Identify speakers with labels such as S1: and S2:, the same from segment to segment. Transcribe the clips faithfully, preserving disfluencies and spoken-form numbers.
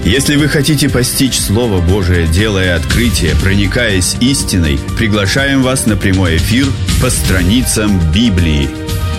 S1: Если вы хотите постичь Слово Божие, делая открытие, проникаясь истиной, приглашаем вас на прямой эфир по страницам Библии.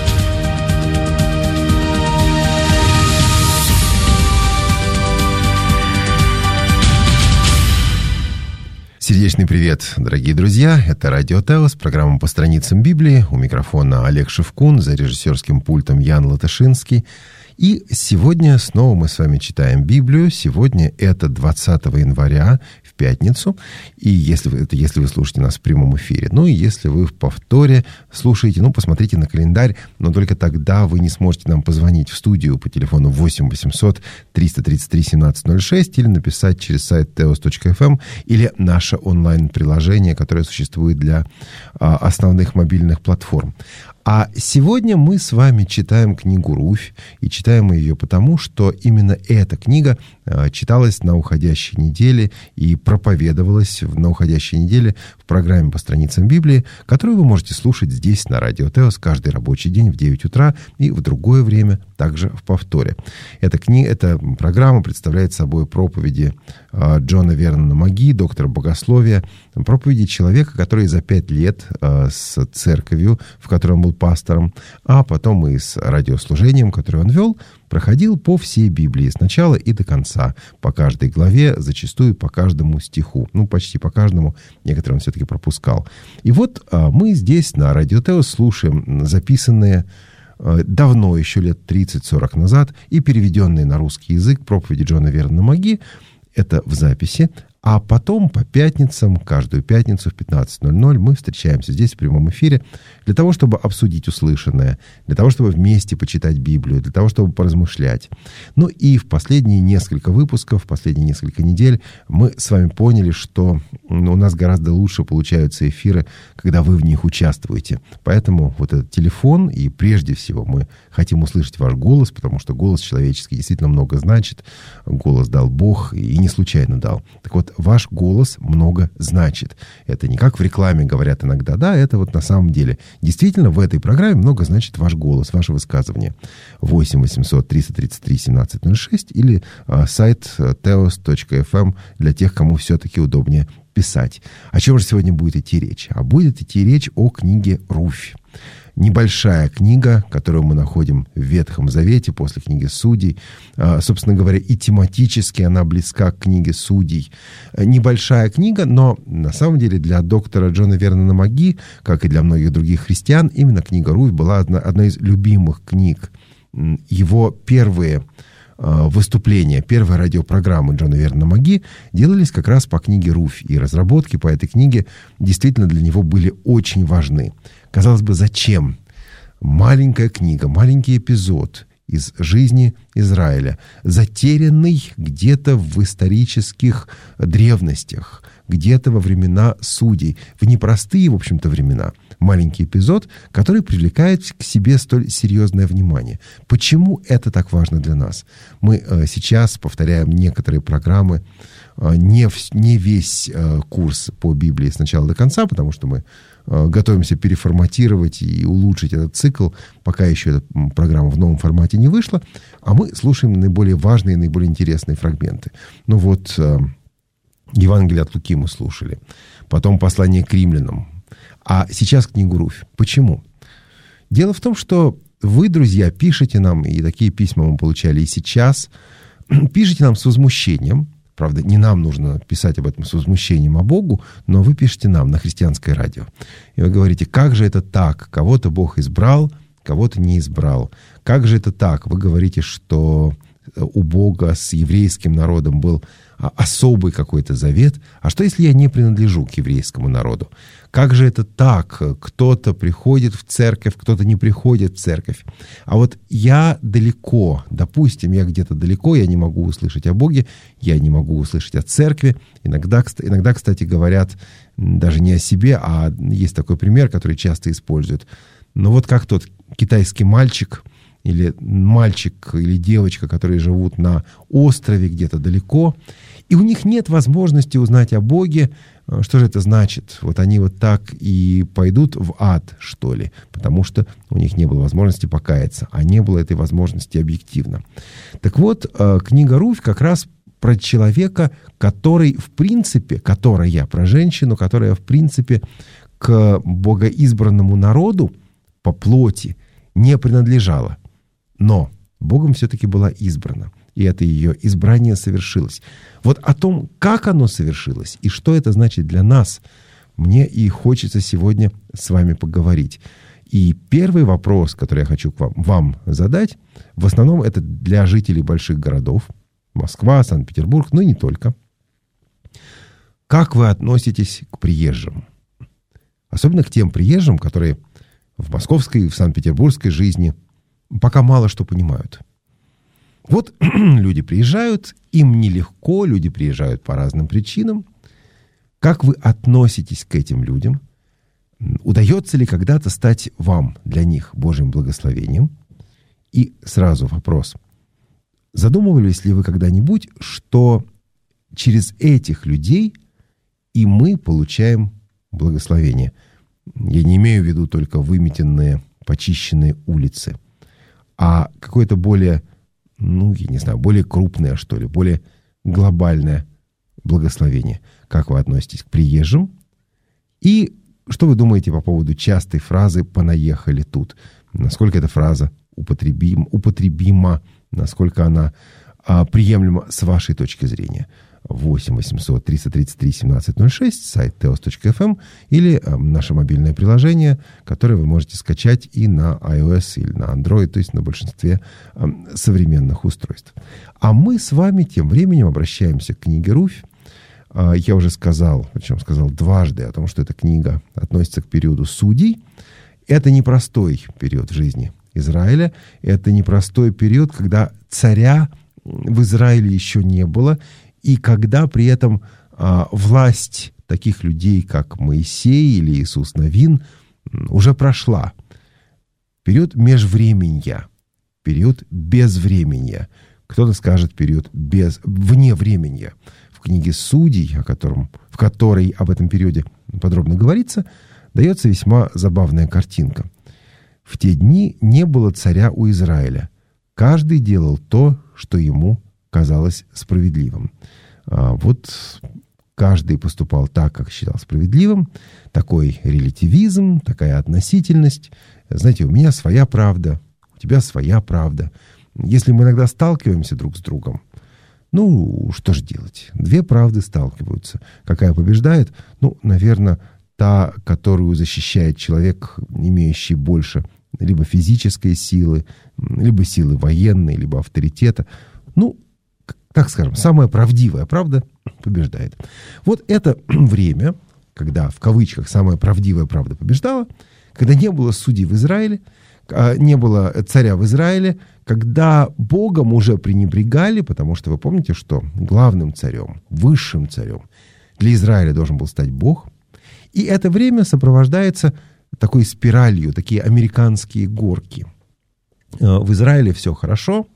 S2: Сердечный привет, дорогие друзья. Это Радио Теос, программа «По страницам Библии». У микрофона Олег Шевкун, за режиссерским пультом Ян Латышинский. И сегодня снова мы с вами читаем Библию. Сегодня это двадцатого января, в пятницу. И если вы, это если вы слушаете нас в прямом эфире. Ну и если вы в повторе слушаете, ну, посмотрите на календарь. Но только тогда вы не сможете нам позвонить в студию по телефону восемь восемьсот триста тридцать три семнадцать ноль шесть или написать через сайт теос точка эф эм или наше онлайн-приложение, которое существует для а, основных мобильных платформ. А сегодня мы с вами читаем книгу «Руфь», и читаем мы ее потому, что именно эта книга э, читалась на уходящей неделе и проповедовалась на уходящей неделе в программе «По страницам Библии», которую вы можете слушать здесь, на Радио Теос, каждый рабочий день в девять утра и в другое время, также в повторе. Эта, книга, эта программа представляет собой проповеди э, Джона Вернона Маги, доктора богословия, проповеди человека, который за пять лет э, с церковью, в которой он был пастором, а потом и с радиослужением, которое он вел, проходил по всей Библии, с начала и до конца, по каждой главе, зачастую по каждому стиху. Ну, почти по каждому, некоторые он все-таки пропускал. И вот а, мы здесь на Радио Теос слушаем записанные а, давно, еще лет тридцать-сорок назад, и переведенные на русский язык проповеди Джона Вернона Маги. Это в записи. А потом по пятницам, каждую пятницу в пятнадцать ноль ноль мы встречаемся здесь в прямом эфире для того, чтобы обсудить услышанное, для того, чтобы вместе почитать Библию, для того, чтобы поразмышлять. Ну и в последние несколько выпусков, в последние несколько недель мы с вами поняли, что у нас гораздо лучше получаются эфиры, когда вы в них участвуете. Поэтому вот этот телефон, и прежде всего мы хотим услышать ваш голос, потому что голос человеческий действительно много значит. Голос дал Бог, и не случайно дал. Так вот, ваш голос много значит. Это не как в рекламе говорят иногда, да, это вот на самом деле. Действительно, в этой программе много значит ваш голос, ваше высказывание. восемь восемьсот триста тридцать три семнадцать ноль шесть или а, сайт теос точка эф эм для тех, кому все-таки удобнее писать. О чем же сегодня будет идти речь? А будет идти речь о книге «Руфь». Небольшая книга, которую мы находим в Ветхом Завете после книги Судей. Собственно говоря, и тематически она близка к книге Судей. Небольшая книга, но на самом деле для доктора Джона Вернона Маги, как и для многих других христиан, именно книга «Руфь» была одна, одной из любимых книг. Его первые выступления, первые радиопрограммы Джона Вернона Маги делались как раз по книге «Руфь», и разработки по этой книге действительно для него были очень важны. Казалось бы, зачем? Маленькая книга, маленький эпизод из жизни Израиля, затерянный где-то в исторических древностях, где-то во времена судей, в непростые, в общем-то, времена. Маленький эпизод, который привлекает к себе столь серьезное внимание. Почему это так важно для нас? Мы э, сейчас повторяем некоторые программы, э, не, в, не весь э, курс по Библии с начала до конца, потому что мы э, готовимся переформатировать и улучшить этот цикл, пока еще эта программа в новом формате не вышла, а мы слушаем наиболее важные, наиболее интересные фрагменты. Ну вот, э, Евангелие от Луки мы слушали, потом послание к римлянам, а сейчас книгу «Руфь». Почему? Дело в том, что вы, друзья, пишете нам, и такие письма мы получали и сейчас, пишете нам с возмущением, правда, не нам нужно писать об этом с возмущением, а Богу, но вы пишете нам на христианское радио. И вы говорите, как же это так? Кого-то Бог избрал, кого-то не избрал. Как же это так? Вы говорите, что у Бога с еврейским народом был особый какой-то завет. А что, если я не принадлежу к еврейскому народу? Как же это так? Кто-то приходит в церковь, кто-то не приходит в церковь. А вот я далеко, допустим, я где-то далеко, я не могу услышать о Боге, я не могу услышать о церкви. Иногда, иногда, кстати, говорят даже не о себе, а есть такой пример, который часто используют. Но вот как тот китайский мальчик, или мальчик, или девочка, которые живут на острове где-то далеко, и у них нет возможности узнать о Боге. Что же это значит? Вот они вот так и пойдут в ад, что ли? Потому что у них не было возможности покаяться, а не было этой возможности объективно. Так вот, книга «Руфь» как раз про человека, который в принципе, которая, про женщину, которая в принципе к богоизбранному народу по плоти не принадлежала, но Богом все-таки была избрана, и это ее избрание совершилось. Вот о том, как оно совершилось и что это значит для нас, мне и хочется сегодня с вами поговорить. И первый вопрос, который я хочу к вам, вам задать, в основном это для жителей больших городов, Москва, Санкт-Петербург, но и не только. Как вы относитесь к приезжим? Особенно к тем приезжим, которые в московской и в санкт-петербургской жизни пока мало что понимают. Вот люди приезжают, им нелегко, люди приезжают по разным причинам. Как вы относитесь к этим людям? Удается ли когда-то стать вам, для них, Божьим благословением? И сразу вопрос. Задумывались ли вы когда-нибудь, что через этих людей и мы получаем благословение? Я не имею в виду только выметенные, почищенные улицы, а какое-то более, ну, я не знаю, более крупное, что ли, более глобальное благословение. Как вы относитесь к приезжим? И что вы думаете по поводу частой фразы «понаехали тут»? Насколько эта фраза употребим, употребима, насколько она а, приемлема с вашей точки зрения? восемь восемьсот триста тридцать три семнадцать ноль шесть, сайт теос точка эф эм или а, наше мобильное приложение, которое вы можете скачать и на iOS или на Android, то есть на большинстве а, современных устройств. А мы с вами тем временем обращаемся к книге «Руфь». А, я уже сказал, причем сказал дважды о том, что эта книга относится к периоду судей. Это непростой период в жизни Израиля. Это непростой период, когда царя в Израиле еще не было, и когда при этом а, власть таких людей, как Моисей или Иисус Навин, уже прошла. Период межвременья, период безвременья. Кто-то скажет период без, вневременья. В книге «Судей», о котором, в которой об этом периоде подробно говорится, дается весьма забавная картинка. В те дни не было царя у Израиля. Каждый делал то, что ему казалось справедливым. А вот каждый поступал так, как считал справедливым. Такой релятивизм, такая относительность. Знаете, у меня своя правда, у тебя своя правда. Если мы иногда сталкиваемся друг с другом, ну, что же делать? Две правды сталкиваются. Какая побеждает? Ну, наверное, та, которую защищает человек, имеющий больше либо физической силы, либо силы военной, либо авторитета. Ну, так скажем, самая правдивая правда побеждает. Вот это время, когда, в кавычках, самая правдивая правда побеждала, когда не было судей в Израиле, не было царя в Израиле, когда Богом уже пренебрегали, потому что вы помните, что главным царем, высшим царем для Израиля должен был стать Бог. И это время сопровождается такой спиралью, такие американские горки. В Израиле все хорошо,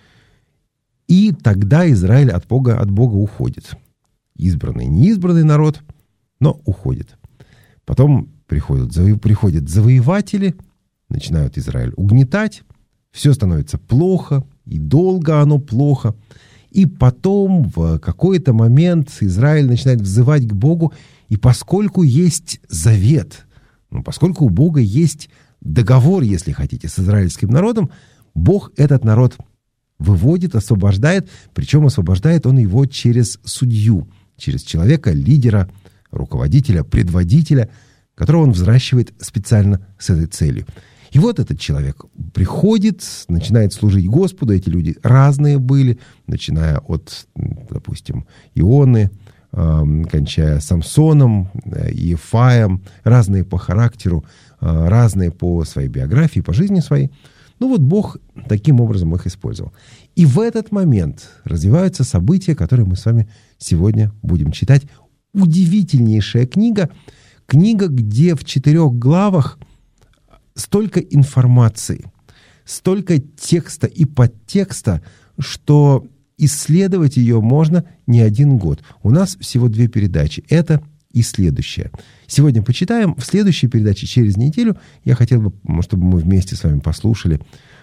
S2: и тогда Израиль от Бога, от Бога уходит. Избранный, неизбранный народ, но уходит. Потом приходят, приходят завоеватели, начинают Израиль угнетать, все становится плохо, и долго оно плохо. И потом в какой-то момент Израиль начинает взывать к Богу, и поскольку есть завет, ну, поскольку у Бога есть договор, если хотите, с израильским народом, Бог этот народ выводит, освобождает, причем освобождает он его через судью, через человека, лидера, руководителя, предводителя, которого он взращивает специально с этой целью. И вот этот человек приходит, начинает служить Господу. Эти люди разные были, начиная от, допустим, Ионы, э, кончая Самсоном, э, Иефаем, разные по характеру, э, разные по своей биографии, по жизни своей. Ну вот Бог таким образом их использовал. И в этот момент развиваются события, которые мы с вами сегодня будем читать. Удивительнейшая книга, книга, где в четырех главах столько информации, столько текста и подтекста, что исследовать ее можно не один год. У нас всего две передачи. Это и следующая. Сегодня почитаем. В следующей передаче через неделю я хотел бы, чтобы мы вместе с вами послушали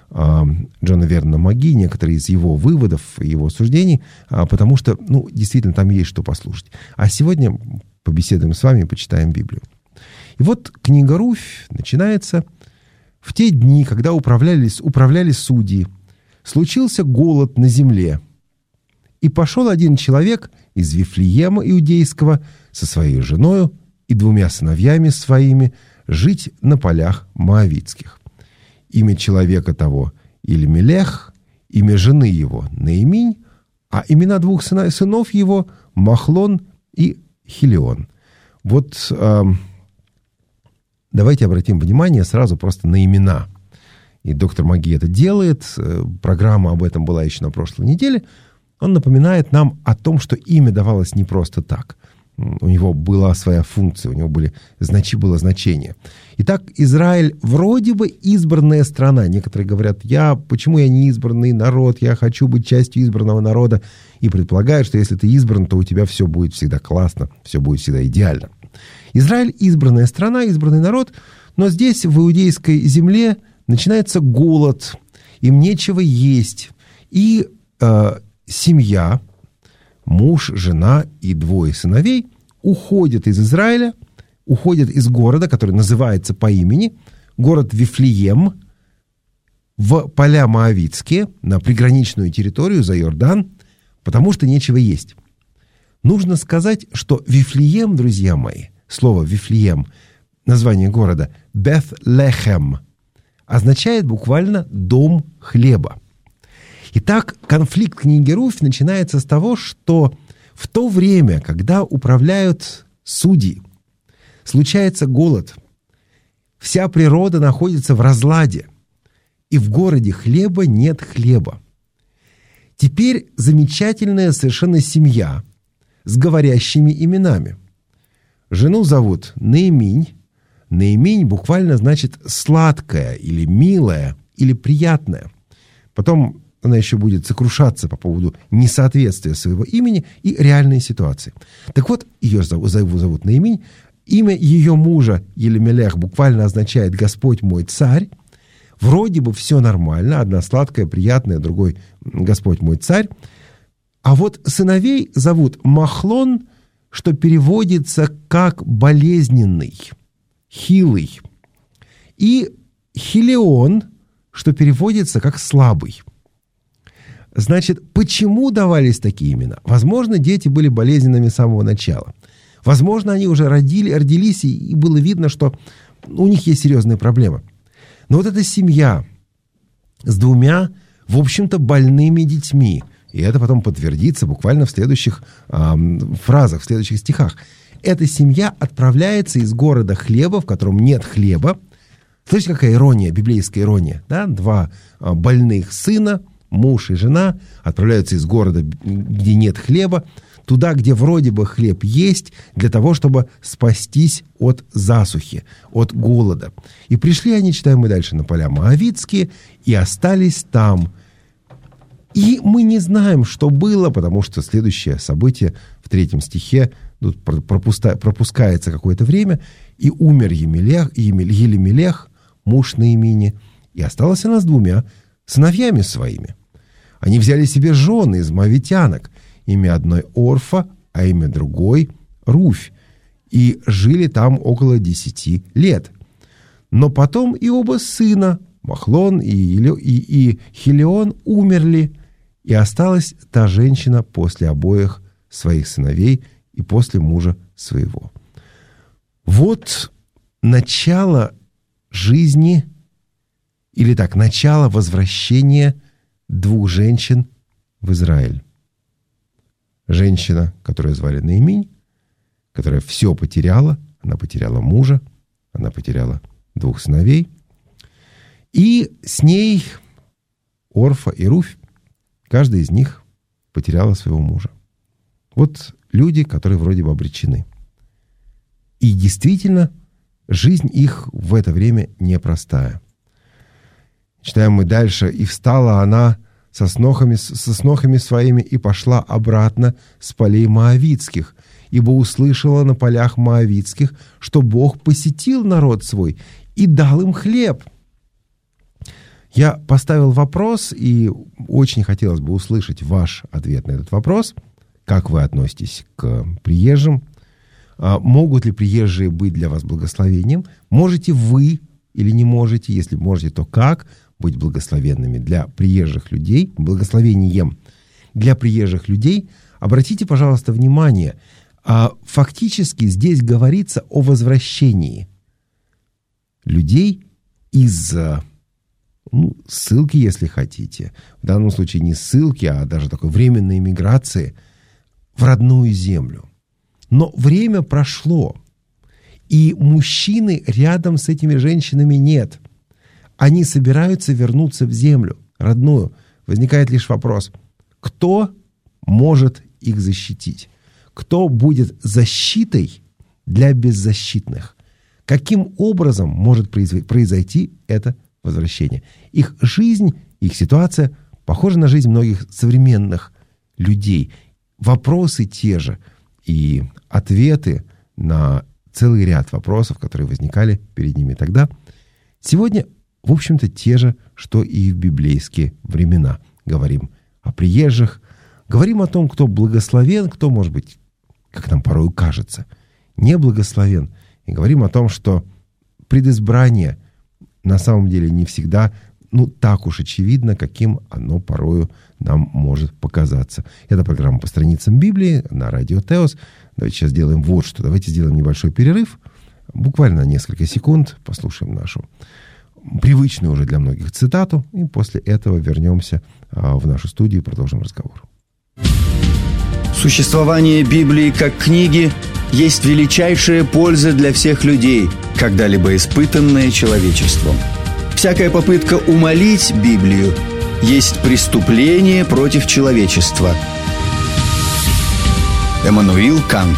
S2: Джона Вернона Маги, некоторые из его выводов, его суждений, потому что, ну, действительно, там есть что послушать. А сегодня побеседуем с вами и почитаем Библию. И вот книга Руфь начинается: «В те дни, когда управлялись, управляли судьи, случился голод на земле. И пошел один человек из Вифлеема Иудейского со своей женою и двумя сыновьями своими жить на полях моавитских. Имя человека того Илимелех, имя жены его Наиминь, а имена двух сынов его Махлон и Хилион». Вот э, давайте обратим внимание сразу просто на имена. И доктор Маги это делает. Программа об этом была еще на прошлой неделе. Он напоминает нам о том, что имя давалось не просто так. У него была своя функция, у него были, значи, было значение. Итак, Израиль вроде бы избранная страна. Некоторые говорят: я, почему я не избранный народ, я хочу быть частью избранного народа. И предполагают, что если ты избран, то у тебя все будет всегда классно, все будет всегда идеально. Израиль избранная страна, избранный народ, но здесь, в иудейской земле, начинается голод, им нечего есть. И э, семья, муж, жена и двое сыновей уходят из Израиля, уходят из города, который называется по имени, город Вифлеем, в поля моавитские, на приграничную территорию за Иордан, потому что нечего есть. Нужно сказать, что Вифлеем, друзья мои, слово Вифлеем, название города, Бeth-Лехем, означает буквально «дом хлеба». Итак, конфликт книги Руфь начинается с того, что в то время, когда управляют судьи, случается голод, вся природа находится в разладе, и в городе хлеба нет хлеба. Теперь замечательная совершенно семья с говорящими именами. Жену зовут Наиминь. Наиминь буквально значит «сладкая» или «милая» или «приятная». Потом она еще будет сокрушаться по поводу несоответствия своего имени и реальной ситуации. Так вот, ее зовут, зовут Наиминь. Имя ее мужа Елемелех буквально означает «Господь мой царь». Вроде бы все нормально. Одна сладкая, приятная, другой «Господь мой царь». А вот сыновей зовут Махлон, что переводится как «болезненный», «хилый», и Хилион, что переводится как «слабый». Значит, почему давались такие имена? Возможно, дети были болезненными с самого начала. Возможно, они уже родили, родились, и было видно, что у них есть серьезные проблемы. Но вот эта семья с двумя, в общем-то, больными детьми, и это потом подтвердится буквально в следующих э, фразах, в следующих стихах. Эта семья отправляется из города хлеба, в котором нет хлеба. Слышите, какая ирония, библейская ирония? Да? Два э, больных сына, муж и жена, отправляются из города, где нет хлеба, туда, где вроде бы хлеб есть, для того, чтобы спастись от засухи, от голода. И пришли они, читаем мы дальше, на поля моавитские, и остались там. И мы не знаем, что было, потому что следующее событие в третьем стихе, тут пропуска, пропускается какое-то время, и умер Емелех, Елемелех, муж Наимини, и осталась она с двумя сыновьями своими. Они взяли себе жены из моавитянок, имя одной Орфа, а имя другой Руфь, и жили там около десяти лет. Но потом и оба сына, Махлон и, и, и Хилион, умерли, и осталась та женщина после обоих своих сыновей и после мужа своего. Вот начало жизни, или так, начало возвращения двух женщин в Израиль. Женщина, которую звали Наиминь, которая все потеряла, она потеряла мужа, она потеряла двух сыновей, и с ней Орфа и Руфь, каждая из них потеряла своего мужа. Вот люди, которые вроде бы обречены. И действительно, жизнь их в это время непростая. Читаем мы дальше. «И встала она со снохами, со снохами своими и пошла обратно с полей моавитских, ибо услышала на полях моавитских, что Бог посетил народ свой и дал им хлеб». Я поставил вопрос, и очень хотелось бы услышать ваш ответ на этот вопрос. Как вы относитесь к приезжим? Могут ли приезжие быть для вас благословением? Можете вы или не можете? Если можете, то как быть благословенными для приезжих людей, благословением для приезжих людей? Обратите, пожалуйста, внимание, фактически здесь говорится о возвращении людей из ну, ссылки, если хотите. В данном случае не ссылки, а даже такой временной миграции в родную землю. Но время прошло, и мужчины рядом с этими женщинами нет. Они собираются вернуться в землю родную. Возникает лишь вопрос, кто может их защитить? Кто будет защитой для беззащитных? Каким образом может произойти это возвращение? Их жизнь, их ситуация похожа на жизнь многих современных людей. Вопросы те же и ответы на целый ряд вопросов, которые возникали перед ними тогда, сегодня, в общем-то, те же, что и в библейские времена. Говорим о приезжих, говорим о том, кто благословен, кто, может быть, как нам порой кажется, не благословен. И говорим о том, что предизбрание на самом деле не всегда ну, так уж очевидно, каким оно порою нам может показаться. Это программа «По страницам Библии» на радио Теос. Давайте сейчас сделаем вот что. Давайте сделаем небольшой перерыв, буквально на несколько секунд, послушаем нашу привычную уже для многих цитату, и после этого вернемся в нашу студию и продолжим разговор.
S1: Существование Библии как книги есть величайшая польза для всех людей, когда-либо испытанная человечеством. Всякая попытка умалить Библию есть преступление против человечества. Эммануил Кант.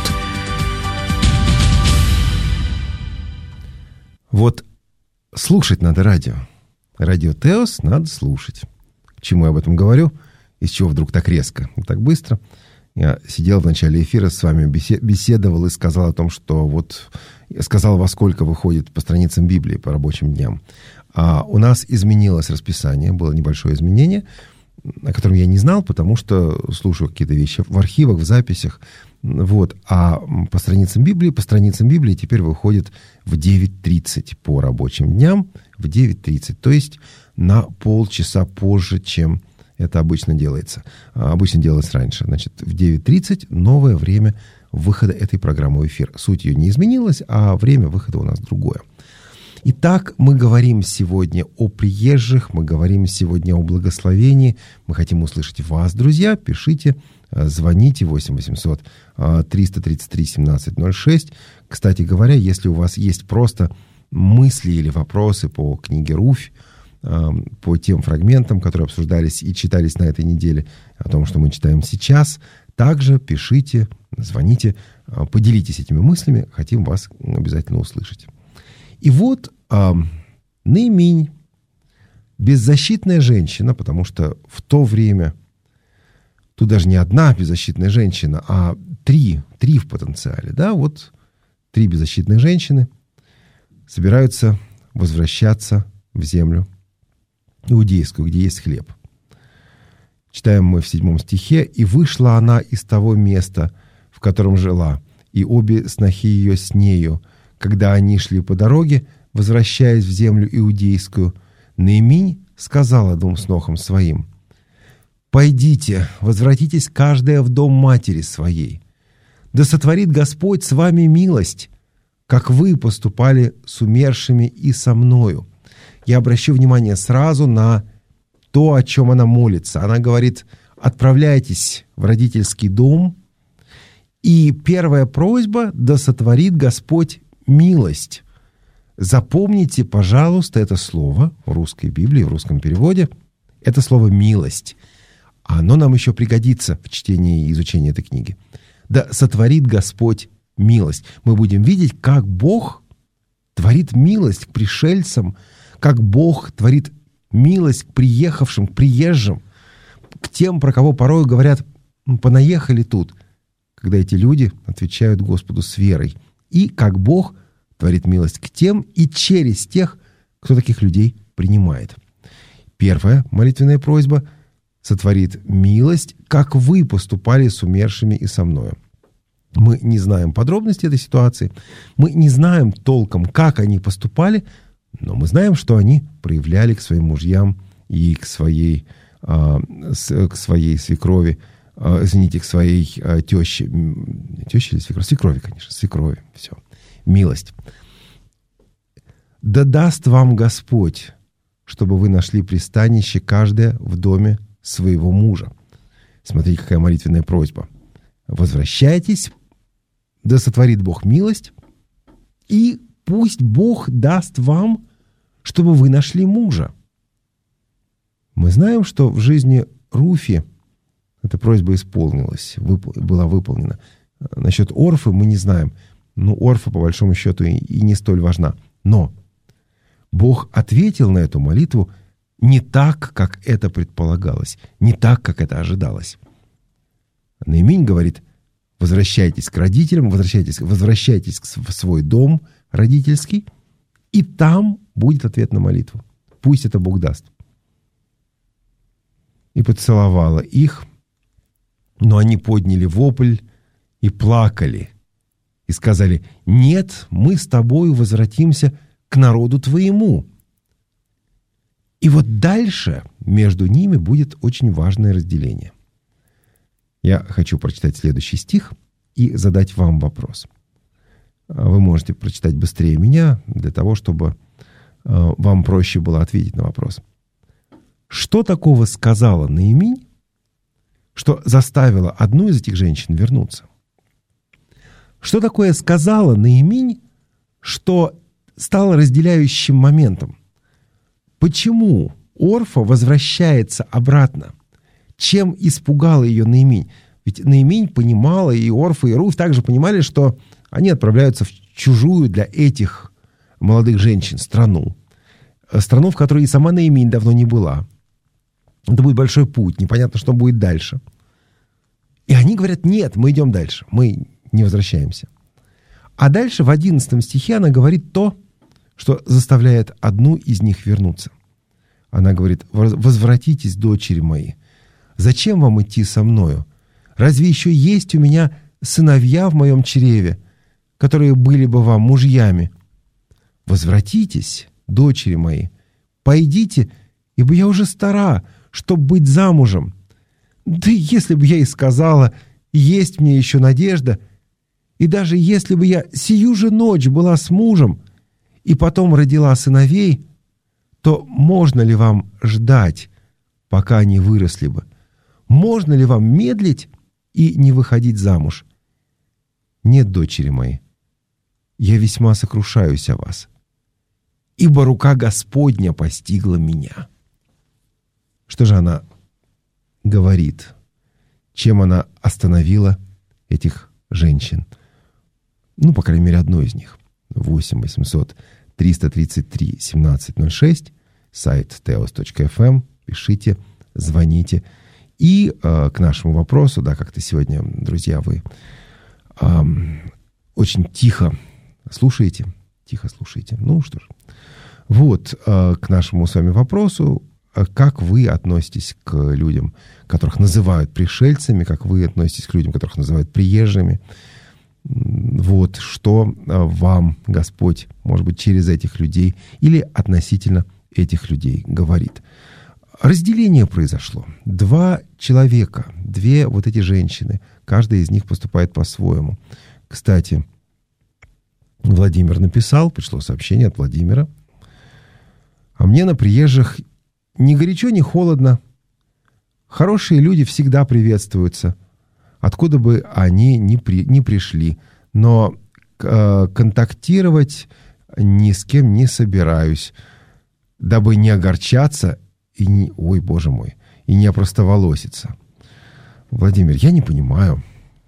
S2: Вот слушать надо радио. Радио Теос надо слушать. К чему я об этом говорю? Из чего вдруг так резко, так быстро? Я сидел в начале эфира с вами, беседовал и сказал о том, что вот я сказал, во сколько выходит по страницам Библии по рабочим дням. А у нас изменилось расписание, было небольшое изменение, о котором я не знал, потому что слушаю какие-то вещи в архивах, в записях. Вот. А по страницам Библии, по страницам Библии теперь выходит в девять тридцать по рабочим дням, в девять тридцать, то есть на полчаса позже, чем это обычно делается. Обычно делалось раньше. Значит, в девять тридцать новое время выхода этой программы в эфир. Суть ее не изменилась, а время выхода у нас другое. Итак, мы говорим сегодня о приезжих, мы говорим сегодня о благословении. Мы хотим услышать вас, друзья. Пишите, звоните восемь восемьсот триста тридцать три семнадцать ноль шесть. Кстати говоря, если у вас есть просто мысли или вопросы по книге «Руфь», по тем фрагментам, которые обсуждались и читались на этой неделе, о том, что мы читаем сейчас, также пишите, звоните, поделитесь этими мыслями, хотим вас обязательно услышать. И вот э, Ноэминь, беззащитная женщина, потому что в то время тут даже не одна беззащитная женщина, а три, три в потенциале, да, вот три беззащитные женщины собираются возвращаться в землю иудейскую, где есть хлеб. Читаем мы в седьмом стихе. «И вышла она из того места, в котором жила, и обе снохи ее с нею, когда они шли по дороге, возвращаясь в землю иудейскую, Ноэминь сказала двум снохам своим: «Пойдите, возвратитесь каждая в дом матери своей. Да сотворит Господь с вами милость, как вы поступали с умершими и со мною». Я обращу внимание сразу на то, о чем она молится. Она говорит: отправляйтесь в родительский дом. И первая просьба: да сотворит Господь милость. Запомните, пожалуйста, это слово в русской Библии, в русском переводе. Это слово «милость». Оно нам еще пригодится в чтении и изучении этой книги. Да сотворит Господь милость. Мы будем видеть, как Бог творит милость к пришельцам, как Бог творит милость к приехавшим, к приезжим, к тем, про кого порой говорят: понаехали тут, когда эти люди отвечают Господу с верой. И как Бог творит милость к тем и через тех, кто таких людей принимает. Первая молитвенная просьба сотворит милость, как вы поступали с умершими и со мною. Мы не знаем подробностей этой ситуации, мы не знаем толком, как они поступали, но мы знаем, что они проявляли к своим мужьям и к своей, а, с, к своей свекрови, а, извините, к своей а, теще, теще или свекрови? Свекрови, конечно, свекрови, все, милость. «Да даст вам Господь, чтобы вы нашли пристанище каждое в доме своего мужа». Смотрите, какая молитвенная просьба. Возвращайтесь, да сотворит Бог милость, и пусть Бог даст вам, чтобы вы нашли мужа. Мы знаем, что в жизни Руфи эта просьба исполнилась, вып- была выполнена. Насчет Орфы мы не знаем. Ну, Орфа, по большому счету, и, и не столь важна. Но Бог ответил на эту молитву не так, как это предполагалось, не так, как это ожидалось. Наиминь говорит: возвращайтесь к родителям, возвращайтесь, возвращайтесь в свой дом родительский, и там будет ответ на молитву. Пусть это Бог даст. И поцеловала их, но они подняли вопль и плакали, и сказали: нет, мы с тобою возвратимся к народу твоему. И вот дальше между ними будет очень важное разделение. Я хочу прочитать следующий стих и задать вам вопрос. Вы можете прочитать быстрее меня, для того, чтобы вам проще было ответить на вопрос. Что такого сказала Наиминь, что заставило одну из этих женщин вернуться? Что такое сказала Наиминь, что стало разделяющим моментом? Почему Орфа возвращается обратно? Чем испугала ее Наиминь? Ведь Наиминь понимала, и Орфа, и Руфь также понимали, что они отправляются в чужую для этих молодых женщин страну. Страну, в которой и сама Наиминь давно не была. Это будет большой путь, непонятно, что будет дальше. И они говорят: нет, мы идем дальше, мы не возвращаемся. А дальше в одиннадцатом стихе она говорит то, что заставляет одну из них вернуться. Она говорит: возвратитесь, дочери мои. Зачем вам идти со мною? Разве еще есть у меня сыновья в моем чреве, которые были бы вам мужьями? Возвратитесь, дочери мои, пойдите, ибо я уже стара, чтобы быть замужем. Да если бы я и сказала: есть мне еще надежда, и даже если бы я сию же ночь была с мужем и потом родила сыновей, то можно ли вам ждать, пока они выросли бы? Можно ли вам медлить и не выходить замуж? Нет, дочери мои, я весьма сокрушаюсь о вас, ибо рука Господня постигла меня. Что же она говорит? Чем она остановила этих женщин? Ну, по крайней мере, одну из них. восемь восемьсот триста тридцать три семнадцать ноль шесть, сайт теос точка эф эм, пишите, звоните. И э, к нашему вопросу, да, как-то сегодня, друзья, вы э, очень тихо слушаете, тихо слушаете. Ну что ж, вот э, к нашему с вами вопросу: как вы относитесь к людям, которых называют пришельцами, как вы относитесь к людям, которых называют приезжими? Вот что вам Господь, может быть, через этих людей или относительно этих людей говорит. Разделение произошло. Два человека, две вот эти женщины, каждая из них поступает по-своему. Кстати, Владимир написал, пришло сообщение от Владимира: а мне на приезжих ни горячо, ни холодно. Хорошие люди всегда приветствуются, откуда бы они ни, при, ни пришли. Но э, контактировать ни с кем не собираюсь, дабы не огорчаться и не... Ой, боже мой, и не опростоволоситься. Владимир, я не понимаю.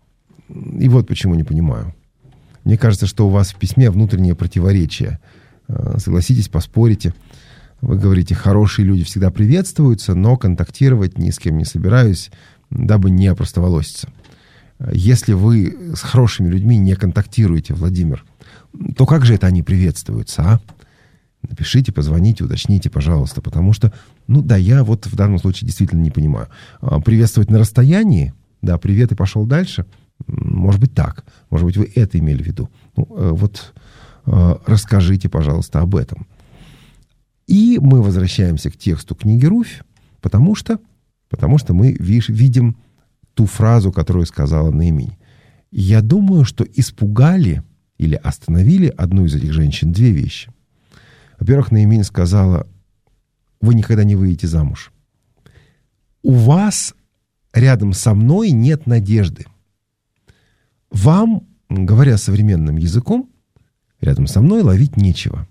S2: И вот почему не понимаю. Мне кажется, что у вас в письме внутреннее противоречие. Э, согласитесь, поспорите. Вы говорите: хорошие люди всегда приветствуются, но контактировать ни с кем не собираюсь, дабы не опростоволоситься. Если вы с хорошими людьми не контактируете, Владимир, то как же это они приветствуются, а? Напишите, позвоните, уточните, пожалуйста, потому что Ну да, я вот в данном случае действительно не понимаю. Приветствовать на расстоянии, да, привет и пошел дальше, может быть так. Может быть, вы это имели в виду. Ну, вот расскажите, пожалуйста, об этом. И мы возвращаемся к тексту книги Руфь, потому что, потому что мы видим ту фразу, которую сказала Наиминь. Я думаю, что испугали или остановили одну из этих женщин две вещи. Во-первых, Наиминь сказала: вы никогда не выйдете замуж. У вас рядом со мной нет надежды. Вам, говоря современным языком, рядом со мной ловить нечего.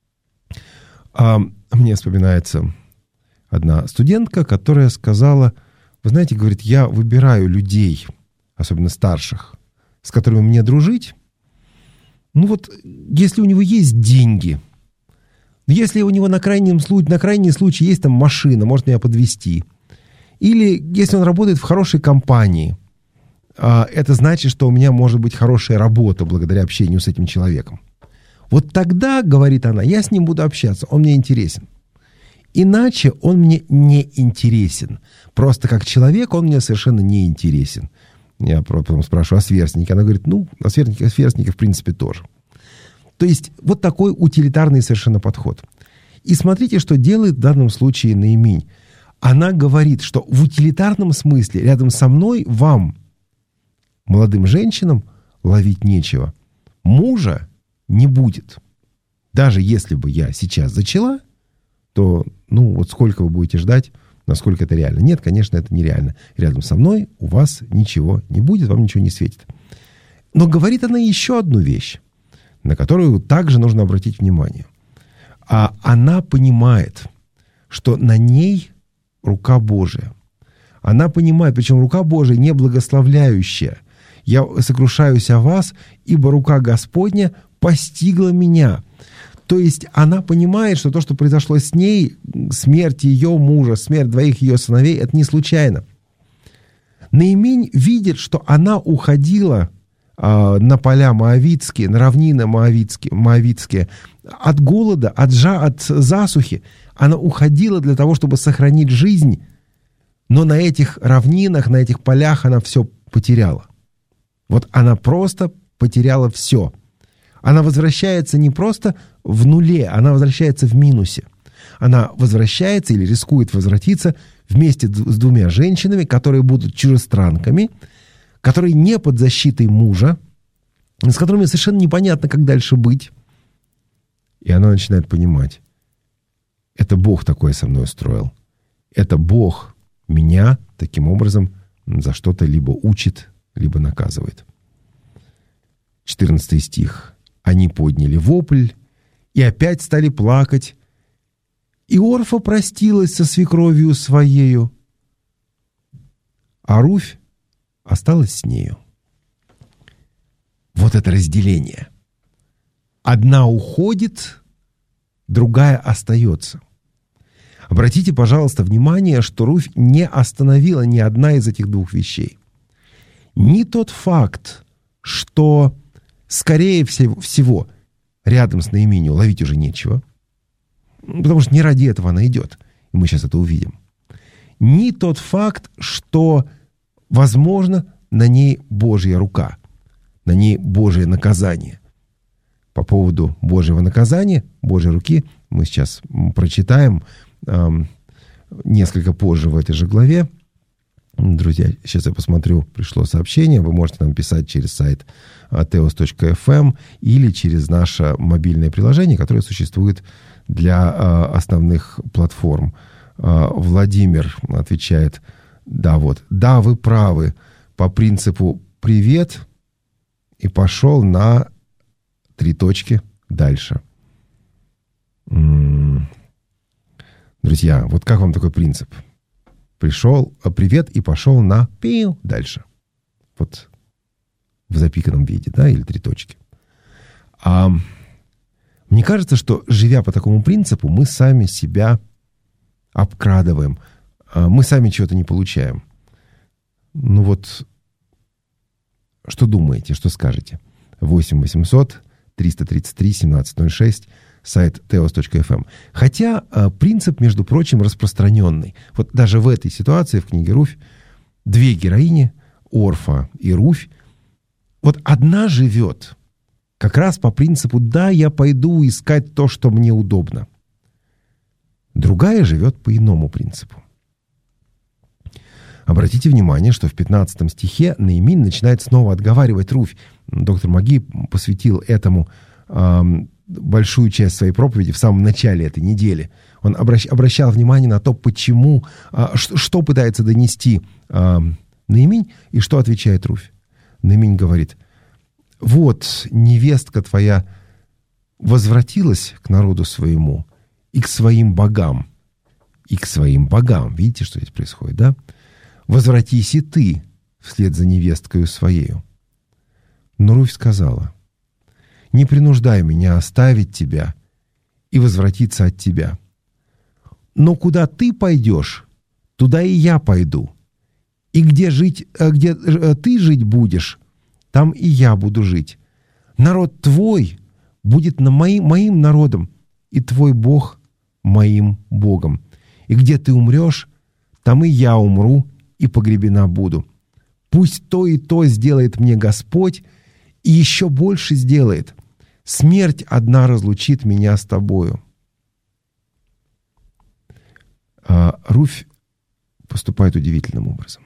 S2: А мне вспоминается одна студентка, которая сказала: вы знаете, говорит, я выбираю людей, особенно старших, с которыми мне дружить. Ну вот, если у него есть деньги, если у него на крайнем случае, на крайний случай есть там машина, может меня подвезти, или если он работает в хорошей компании, это значит, что у меня может быть хорошая работа благодаря общению с этим человеком. Вот тогда, говорит она, я с ним буду общаться, он мне интересен. Иначе он мне не интересен. Просто как человек он мне совершенно не интересен. Я потом спрашиваю, а сверстники? Она говорит, ну, а сверстники, а сверстники в принципе тоже. То есть вот такой утилитарный совершенно подход. И смотрите, что делает в данном случае Наиминь. Она говорит, что в утилитарном смысле рядом со мной вам, молодым женщинам, ловить нечего. Мужа не будет. Даже если бы я сейчас зачала, то, ну, вот сколько вы будете ждать, насколько это реально? Нет, конечно, это нереально. Рядом со мной у вас ничего не будет, вам ничего не светит. Но говорит она еще одну вещь, на которую также нужно обратить внимание. А она понимает, что на ней рука Божия. Она понимает, причем рука Божия не благословляющая. Я сокрушаюсь о вас, ибо рука Господня постигла меня. То есть она понимает, что то, что произошло с ней, смерть ее мужа, смерть двоих ее сыновей, это не случайно. Наиминь видит, что она уходила э, на поля моавитские, на равнины моавитские, моавитские от голода, от, жа, от засухи. Она уходила для того, чтобы сохранить жизнь, но на этих равнинах, на этих полях она все потеряла. Вот она просто потеряла все. Она возвращается не просто в нуле, она возвращается в минусе. Она возвращается или рискует возвратиться вместе с двумя женщинами, которые будут чужестранками, которые не под защитой мужа, с которыми совершенно непонятно, как дальше быть. И она начинает понимать, это Бог такое со мной устроил. Это Бог меня таким образом за что-то либо учит, либо наказывает. четырнадцатый стих. Они подняли вопль и опять стали плакать. И Орфа простилась со свекровью своею, а Руфь осталась с нею. Вот это разделение. Одна уходит, другая остается. Обратите, пожалуйста, внимание, что Руфь не остановила ни одна из этих двух вещей. Ни тот факт, что, скорее всего, рядом с Наиминью ловить уже нечего, потому что не ради этого она идет, и мы сейчас это увидим. Ни тот факт, что, возможно, на ней Божья рука, на ней Божье наказание. По поводу Божьего наказания, Божьей руки, мы сейчас прочитаем э, несколько позже в этой же главе. Друзья, сейчас я посмотрю, пришло сообщение. Вы можете нам писать через сайт теос точка эф эм или через наше мобильное приложение, которое существует для э, основных платформ. Э, Владимир отвечает, да, вот, да, вы правы, по принципу «привет» и пошел на три точки дальше. М-м-м. Друзья, вот как вам такой принцип? Пришел, привет, и пошел на пиу дальше. Вот в запиканном виде, да, или три точки. А мне кажется, что, живя по такому принципу, мы сами себя обкрадываем. Мы сами чего-то не получаем. Ну вот, что думаете, что скажете? восемь восемьсот триста тридцать три семнадцать ноль шесть. сайт теос точка эф эм. Хотя принцип, между прочим, распространенный. Вот даже в этой ситуации в книге Руфь две героини, Орфа и Руфь, вот одна живет как раз по принципу «да, я пойду искать то, что мне удобно». Другая живет по иному принципу. Обратите внимание, что в пятнадцатом стихе Наиминь начинает снова отговаривать Руфь. Доктор Маги посвятил этому э, большую часть своей проповеди в самом начале этой недели. Он обращ, обращал внимание на то, почему, э, что, что пытается донести э, Наиминь и что отвечает Руфь. Наиминь говорит: «Вот невестка твоя возвратилась к народу своему и к своим богам». И к своим богам. Видите, что здесь происходит, да? «Возвратись и ты вслед за невесткою своею». Но Руфь сказала: «Не принуждай меня оставить тебя и возвратиться от тебя. Но куда ты пойдешь, туда и я пойду. И где жить, где ты жить будешь, там и я буду жить. Народ твой будет на моим, моим народом, и твой Бог моим Богом. И где ты умрешь, там и я умру и погребена буду. Пусть то и то сделает мне Господь, и еще больше сделает. Смерть одна разлучит меня с тобою». А Руфь поступает удивительным образом.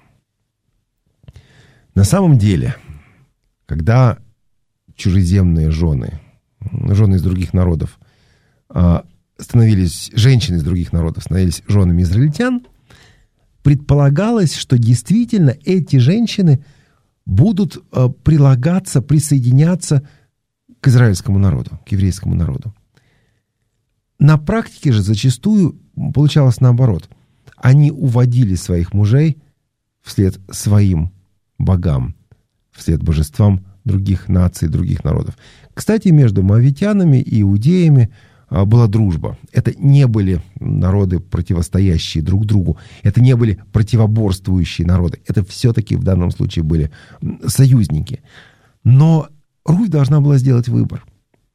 S2: На самом деле, когда чужеземные жены, жены из других народов, становились, женщины из других народов становились женами израильтян, предполагалось, что действительно эти женщины будут э, прилагаться, присоединяться к израильскому народу, к еврейскому народу. На практике же зачастую получалось наоборот. Они уводили своих мужей вслед своим богам, вслед божествам других наций, других народов. Кстати, между моавитянами и иудеями была дружба. Это не были народы, противостоящие друг другу. Это не были противоборствующие народы. Это все-таки в данном случае были союзники. Но Руфь должна была сделать выбор.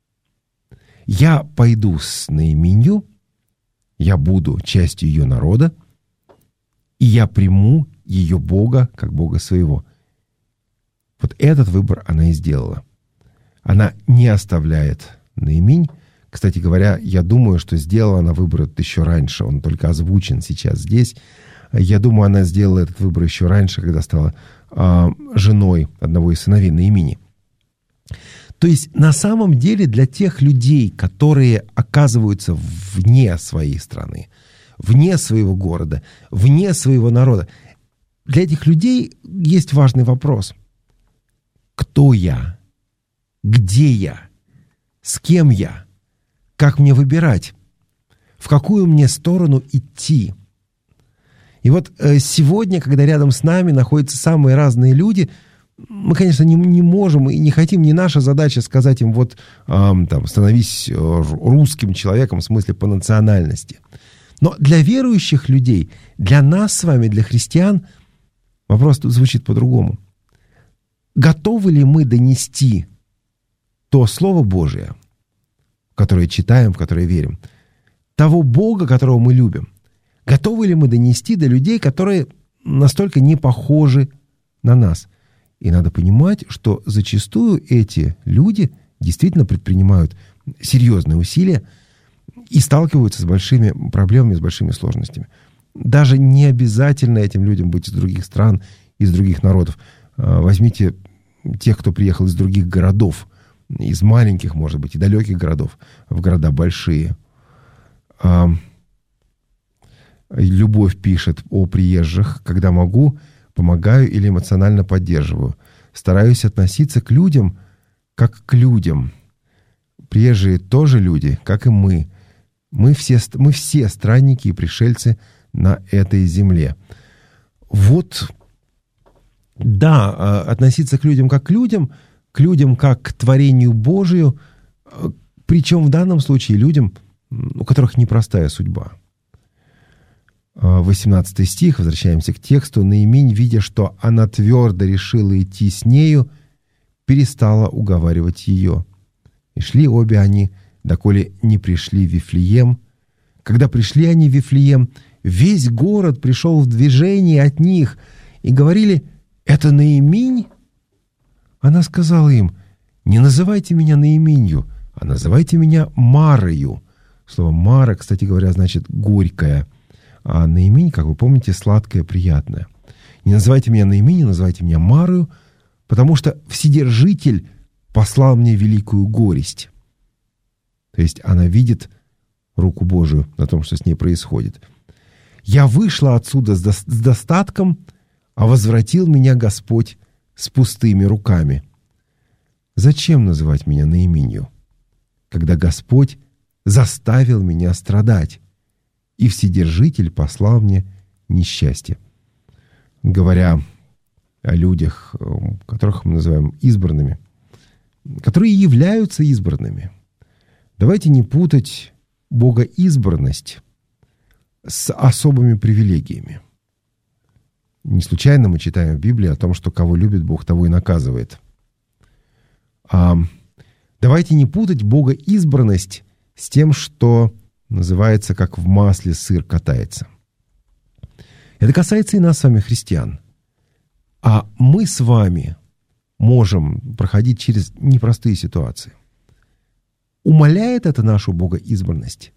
S2: Я пойду с Наиминью, я буду частью ее народа, и я приму ее Бога как Бога своего. Вот этот выбор она и сделала. Она не оставляет Наиминь. Кстати говоря, я думаю, что сделала она выбор этот еще раньше. Он только озвучен сейчас здесь. Я думаю, она сделала этот выбор еще раньше, когда стала э, женой одного из сыновей Наимини. То есть на самом деле для тех людей, которые оказываются вне своей страны, вне своего города, вне своего народа, для этих людей есть важный вопрос. Кто я? Где я? С кем я? Как мне выбирать? В какую мне сторону идти? И вот э, сегодня, когда рядом с нами находятся самые разные люди, мы, конечно, не, не можем и не хотим, не наша задача сказать им, вот, э, там, становись русским человеком, в смысле по национальности. Но для верующих людей, для нас с вами, для христиан, вопрос тут звучит по-другому. Готовы ли мы донести то Слово Божие, которое читаем, в которое верим, того Бога, которого мы любим? Готовы ли мы донести до людей, которые настолько не похожи на нас? И надо понимать, что зачастую эти люди действительно предпринимают серьезные усилия и сталкиваются с большими проблемами, с большими сложностями. Даже не обязательно этим людям быть из других стран, из других народов. Возьмите тех, кто приехал из других городов, из маленьких, может быть, и далеких городов, в города большие. Любовь пишет о приезжих: когда могу, помогаю или эмоционально поддерживаю. Стараюсь относиться к людям как к людям. Приезжие тоже люди, как и мы. Мы все, мы все странники и пришельцы на этой земле. Вот, да, относиться к людям как к людям, к людям как к творению Божию, причем в данном случае людям, у которых непростая судьба. восемнадцатый стих, возвращаемся к тексту. Наиминь, видя, что она твердо решила идти с нею, перестала уговаривать ее. И шли обе они доколе не пришли в Вифлеем. Когда пришли они в Вифлеем, весь город пришел в движение от них и говорили: «Это Наиминь?» Она сказала им: «Не называйте меня Наиминью, а называйте меня Марою». Слово «Мара», кстати говоря, значит «горькая», а Наиминь, как вы помните, сладкое, приятное. Не называйте меня Наиминь, называйте меня Марою, потому что Вседержитель послал мне великую горесть. То есть она видит руку Божию на том, что с ней происходит. «Я вышла отсюда с, до- с достатком, а возвратил меня Господь с пустыми руками». Зачем называть меня Наиминью, когда Господь заставил меня страдать, и Вседержитель послал мне несчастье? Говоря о людях, которых мы называем избранными, которые являются избранными, давайте не путать богоизбранность с особыми привилегиями. Не случайно мы читаем в Библии о том, что кого любит Бог, того и наказывает. А давайте не путать богоизбранность с тем, что называется, как в масле сыр катается. Это касается и нас с вами, христиан. А мы с вами можем проходить через непростые ситуации. Умаляет это нашу богоизбранность?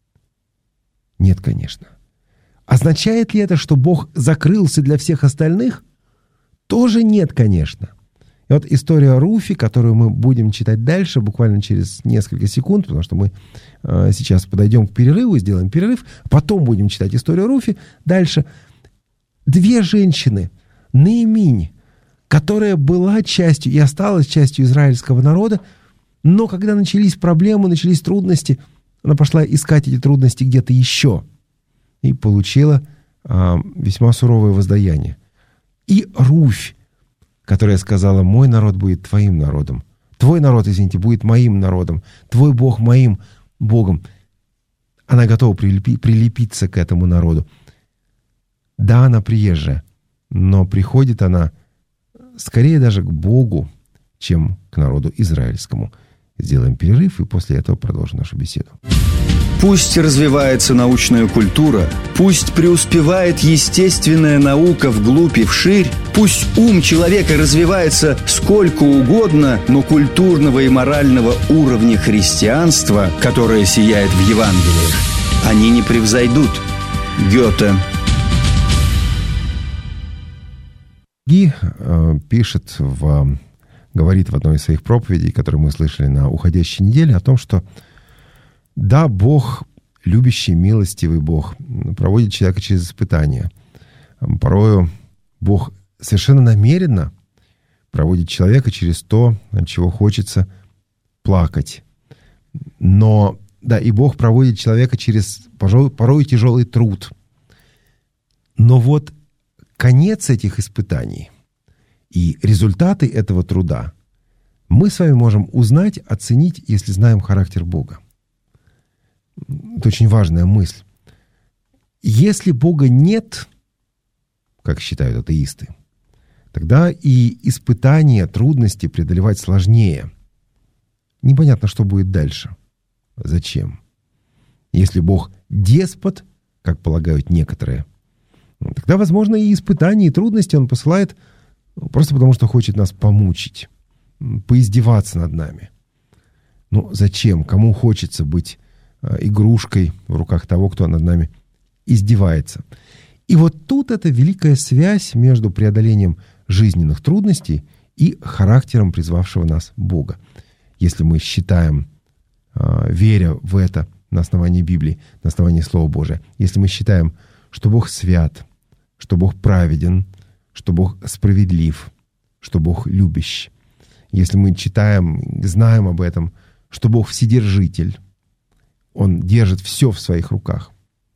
S2: Нет, конечно. Означает ли это, что Бог закрылся для всех остальных? Тоже нет, конечно. И вот история Руфи, которую мы будем читать дальше, буквально через несколько секунд, потому что мы э, сейчас подойдем к перерыву, сделаем перерыв, потом будем читать историю Руфи дальше. Две женщины, Наиминь, которая была частью и осталась частью израильского народа, но когда начались проблемы, начались трудности, она пошла искать эти трудности где-то еще и получила э, весьма суровое воздаяние. И Руфь, которая сказала: «Мой народ будет твоим народом, твой народ, извините, будет моим народом, твой Бог моим Богом». Она готова прилепи, прилепиться к этому народу. Да, она приезжая, но приходит она скорее даже к Богу, чем к народу израильскому. Сделаем перерыв и после этого продолжим нашу беседу.
S1: Пусть развивается научная культура, пусть преуспевает естественная наука вглубь и вширь, пусть ум человека развивается сколько угодно, но культурного и морального уровня христианства, которое сияет в Евангелиях, они не превзойдут. Гёте.
S2: Ги э, пишет, в, говорит в одной из своих проповедей, которую мы слышали на уходящей неделе, о том, что да, Бог, любящий, милостивый Бог, проводит человека через испытания. Порою Бог совершенно намеренно проводит человека через то, от чего хочется плакать. Но, да, и Бог проводит человека через порой, порой тяжелый труд. Но вот конец этих испытаний и результаты этого труда мы с вами можем узнать, оценить, если знаем характер Бога. Это очень важная мысль. Если Бога нет, как считают атеисты, тогда и испытания, трудности преодолевать сложнее. Непонятно, что будет дальше. Зачем? Если Бог деспот, как полагают некоторые, тогда, возможно, и испытания, и трудности Он посылает просто потому, что хочет нас помучить, поиздеваться над нами. Ну, зачем? Кому хочется быть игрушкой в руках того, кто над нами издевается? И вот тут эта великая связь между преодолением жизненных трудностей и характером призвавшего нас Бога. Если мы считаем, веря в это на основании Библии, на основании Слова Божия, если мы считаем, что Бог свят, что Бог праведен, что Бог справедлив, что Бог любящ, если мы читаем, знаем об этом, что Бог вседержитель, Он держит все в своих руках.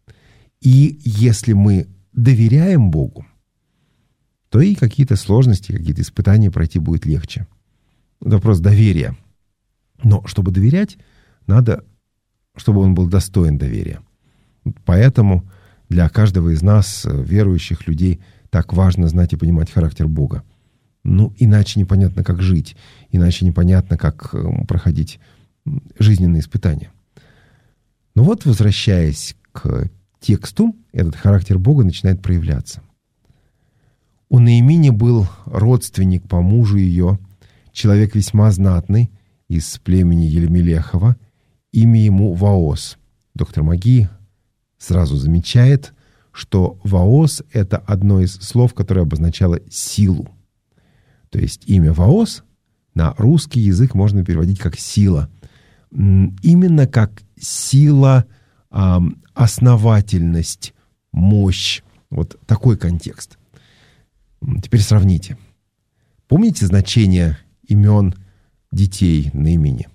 S2: И если мы доверяем Богу, то и какие-то сложности, какие-то испытания пройти будет легче. Это вопрос доверия. Но чтобы доверять, надо, чтобы он был достоин доверия. Поэтому для каждого из нас, верующих людей, так важно знать и понимать характер Бога. Ну, иначе непонятно, как жить, иначе непонятно, как проходить жизненные испытания. Но вот, возвращаясь к тексту, этот характер Бога начинает проявляться. У Наимини был родственник по мужу ее, человек весьма знатный, из племени Елемелехова, имя ему Ваос. Доктор Маги сразу замечает, что Ваос — это одно из слов, которое обозначало силу. То есть имя Ваос на русский язык можно переводить как «сила». Именно как сила, основательность, мощь. Вот такой контекст. Теперь сравните. Помните значение имен детей Наимини?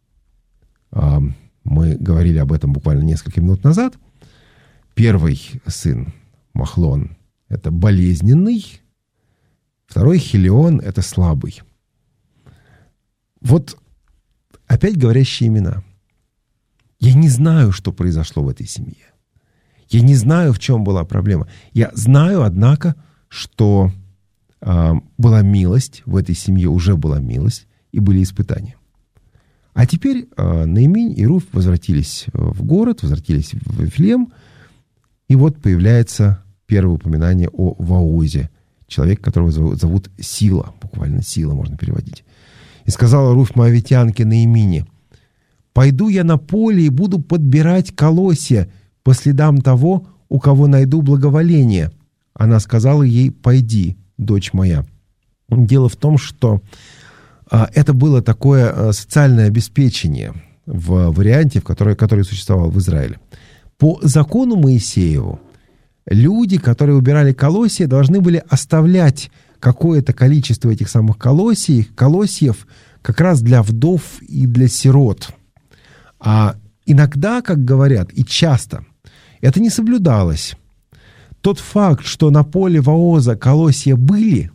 S2: Мы говорили об этом буквально несколько минут назад. Первый сын, Махлон, это болезненный. Второй, Хелион, это слабый. Вот опять говорящие имена. Я не знаю, что произошло в этой семье. Я не знаю, в чем была проблема. Я знаю, однако, что э, была милость, в этой семье уже была милость, и были испытания. А теперь э, Наиминь и Руфь возвратились в город, возвратились в Вифлеем, и вот появляется первое упоминание о Ваозе, человек, которого зовут Сила, буквально Сила можно переводить. «И сказала Руфь моавитянке Наимине: пойду я на поле и буду подбирать колосья по следам того, у кого найду благоволение. Она сказала ей: пойди, дочь моя». Дело в том, что а, это было такое а, социальное обеспечение в варианте, в который, который существовал в Израиле. По закону Моисееву люди, которые убирали колосья, должны были оставлять какое-то количество этих самых колосий, колосьев как раз для вдов и для сирот. А иногда, как говорят, и часто, это не соблюдалось. Тот факт, что на поле Ваоза колосья были,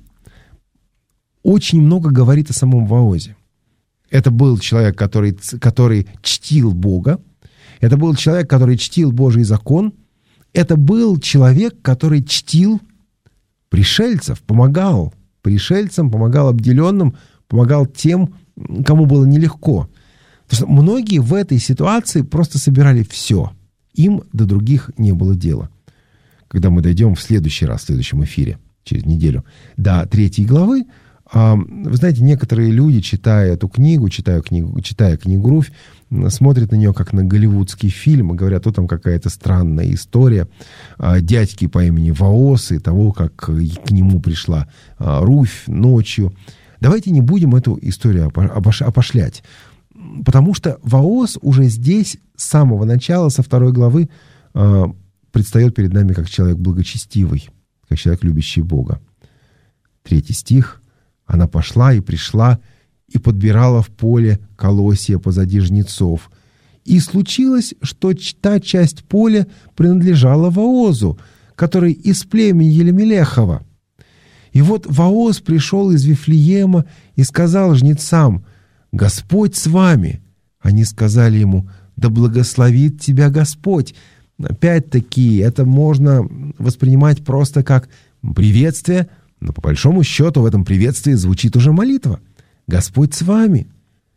S2: очень много говорит о самом Ваозе. Это был человек, который, который чтил Бога. Это был человек, который чтил Божий закон. Это был человек, который чтил пришельцев, помогал пришельцам, помогал обделенным, помогал тем, кому было нелегко. Потому что многие в этой ситуации просто собирали все. Им до других не было дела. Когда мы дойдем в следующий раз, в следующем эфире, через неделю, до третьей главы, вы знаете, некоторые люди, читая эту книгу, читая книгу, читая книгу Руфь, смотрят на нее как на голливудский фильм и говорят, что там какая-то странная история дядьки по имени Ваос и того, как к нему пришла Руфь ночью. Давайте не будем эту историю опошлять, потому что Ваос уже здесь с самого начала, со второй главы, предстает перед нами как человек благочестивый, как человек, любящий Бога. Третий стих. Она пошла и пришла, и подбирала в поле колосья позади жнецов. И случилось, что та часть поля принадлежала Ваозу, который из племени Елемелехова. И вот Ваоз пришел из Вифлеема и сказал жнецам: «Господь с вами». Они сказали ему: «Да благословит тебя Господь». Опять-таки, это можно воспринимать просто как приветствие, но по большому счету в этом приветствии звучит уже молитва. «Господь с вами».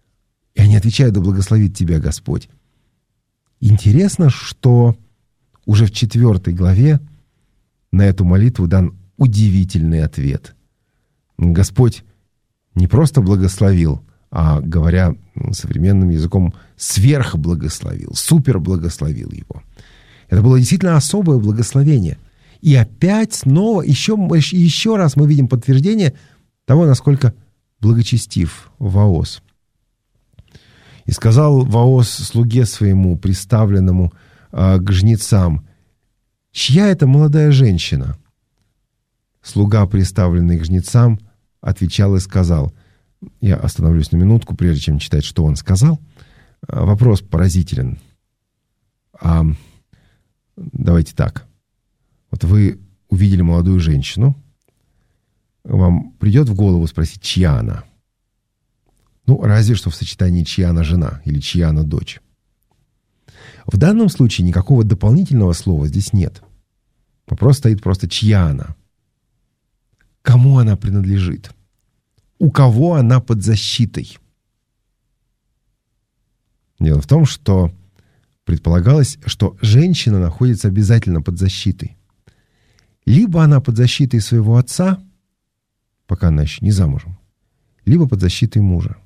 S2: И они отвечают: «Да благословит тебя Господь». Интересно, что уже в четвертой главе на эту молитву дан удивительный ответ. Господь не просто благословил, а, говоря современным языком, сверхблагословил, суперблагословил его. Это было действительно особое благословение. И опять снова, еще, еще раз мы видим подтверждение того, насколько благочестив Ваоз. «И сказал Ваоз слуге своему, приставленному э, к жнецам: чья это молодая женщина?» Слуга, приставленный к жнецам, отвечал и сказал. Я остановлюсь на минутку, прежде чем читать, что он сказал. Вопрос поразителен. А, давайте так. Вот вы увидели молодую женщину, вам придет в голову спросить, чья она? Ну, разве что в сочетании чья она жена или чья она дочь. В данном случае никакого дополнительного слова здесь нет. Вопрос стоит просто, чья она? Кому она принадлежит? У кого она под защитой? Дело в том, что предполагалось, что женщина находится обязательно под защитой. Либо она под защитой своего отца, пока она еще не замужем, либо под защитой мужа.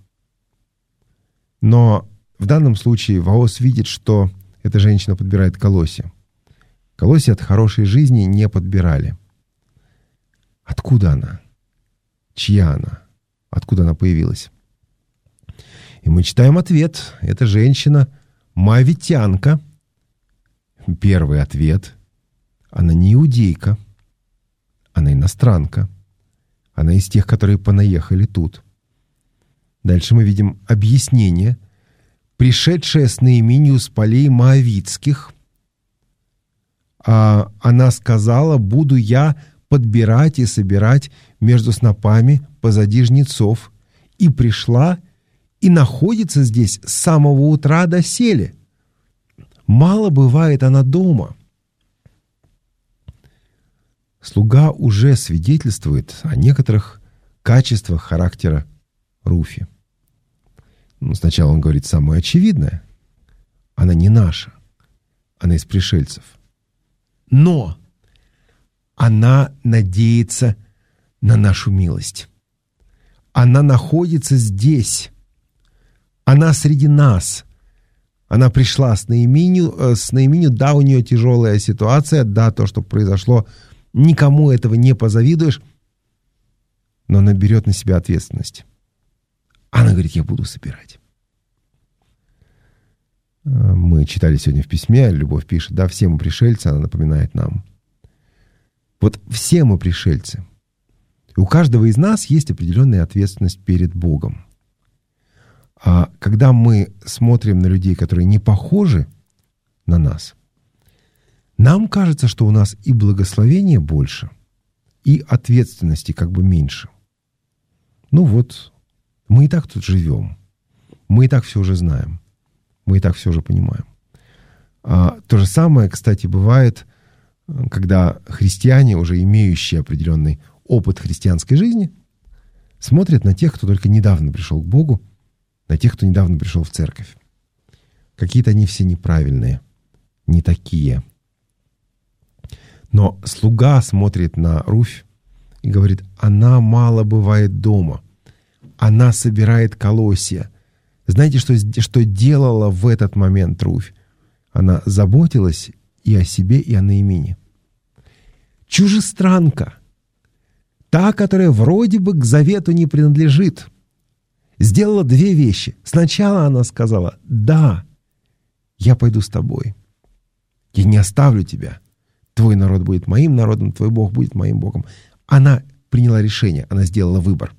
S2: Но в данном случае Ваос видит, что эта женщина подбирает колосья. Колосья от хорошей жизни не подбирали. Откуда она? Чья она? Откуда она появилась? И мы читаем ответ. Эта женщина моавитянка. Первый ответ. Она не иудейка. Она иностранка. Она из тех, которые понаехали тут. Дальше мы видим объяснение. Пришедшая с Наиминью с полей моавитских, а она сказала: буду я подбирать и собирать между снопами позади жнецов. И пришла, и находится здесь с самого утра доселе. Мало бывает она дома. Слуга уже свидетельствует о некоторых качествах характера Руфи. Ну, сначала он говорит самое очевидное. Она не наша. Она из пришельцев. Но она надеется на нашу милость. Она находится здесь. Она среди нас. Она пришла с Наиминью. С Наиминью, да, у нее тяжелая ситуация. Да, то, что произошло, никому этого не позавидуешь. Но она берет на себя ответственность. Она говорит: я буду собирать. Мы читали сегодня в письме, Любовь пишет: да, все мы пришельцы, она напоминает нам. Вот все мы пришельцы. И у каждого из нас есть определенная ответственность перед Богом. А когда мы смотрим на людей, которые не похожи на нас, нам кажется, что у нас и благословения больше, и ответственности как бы меньше. Ну вот, мы и так тут живем. Мы и так все уже знаем. Мы и так все уже понимаем. А, то же самое, кстати, бывает, когда христиане, уже имеющие определенный опыт христианской жизни, смотрят на тех, кто только недавно пришел к Богу, на тех, кто недавно пришел в церковь. Какие-то они все неправильные, не такие. Но слуга смотрит на Руфь и говорит: она мало бывает дома. Она собирает колосья. Знаете, что, что делала в этот момент Руфь? Она заботилась и о себе, и о Наимине. Чужестранка, та, которая вроде бы к завету не принадлежит, сделала две вещи. Сначала она сказала: да, я пойду с тобой. Я не оставлю тебя. Твой народ будет моим народом, твой Бог будет моим Богом. Она приняла решение, она сделала выбор.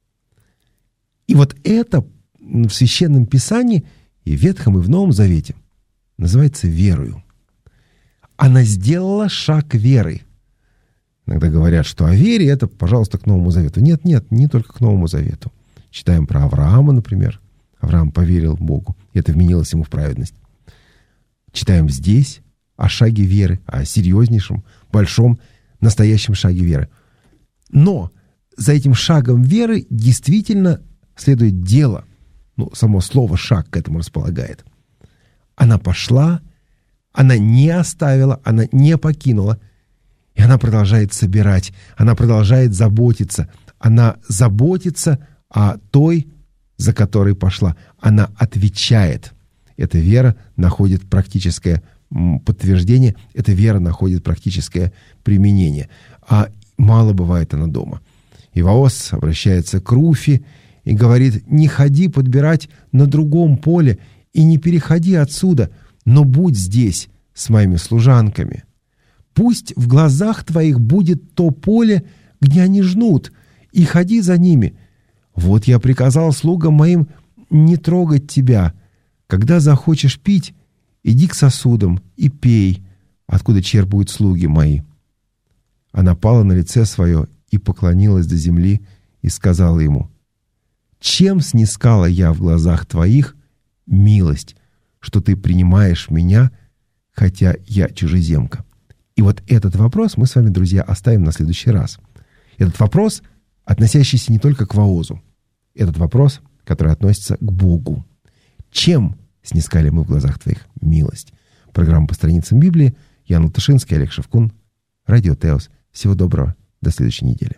S2: И вот это в Священном Писании, и в Ветхом, и в Новом Завете, называется верою. Она сделала шаг веры. Иногда говорят, что о вере это, пожалуйста, к Новому Завету. Нет, нет, не только к Новому Завету. Читаем про Авраама, например. Авраам поверил Богу, и это вменилось ему в праведность. Читаем здесь о шаге веры, о серьезнейшем, большом, настоящем шаге веры. Но за этим шагом веры действительно следует дело. Ну, само слово «шаг» к этому располагает. Она пошла, она не оставила, она не покинула, и она продолжает собирать, она продолжает заботиться. Она заботится о той, за которой пошла. Она отвечает. Эта вера находит практическое подтверждение, эта вера находит практическое применение. А мало бывает она дома. И Ваос обращается к Руфи и говорит: не ходи подбирать на другом поле и не переходи отсюда, но будь здесь с моими служанками. Пусть в глазах твоих будет то поле, где они жнут, и ходи за ними. Вот я приказал слугам моим не трогать тебя. Когда захочешь пить, иди к сосудам и пей, откуда черпают слуги мои». Она пала на лице свое и поклонилась до земли и сказала ему: «Чем снискала я в глазах твоих милость, что ты принимаешь меня, хотя я чужеземка?» И вот этот вопрос мы с вами, друзья, оставим на следующий раз. Этот вопрос, относящийся не только к Ваозу. Этот вопрос, который относится к Богу. Чем снискали мы в глазах Твоих милость. Программа «По страницам Библии». Ян Латышинский, Олег Шевкун. Радио Теос. Всего доброго. До следующей недели.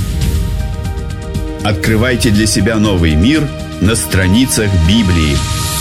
S1: Открывайте для себя новый мир на страницах Библии.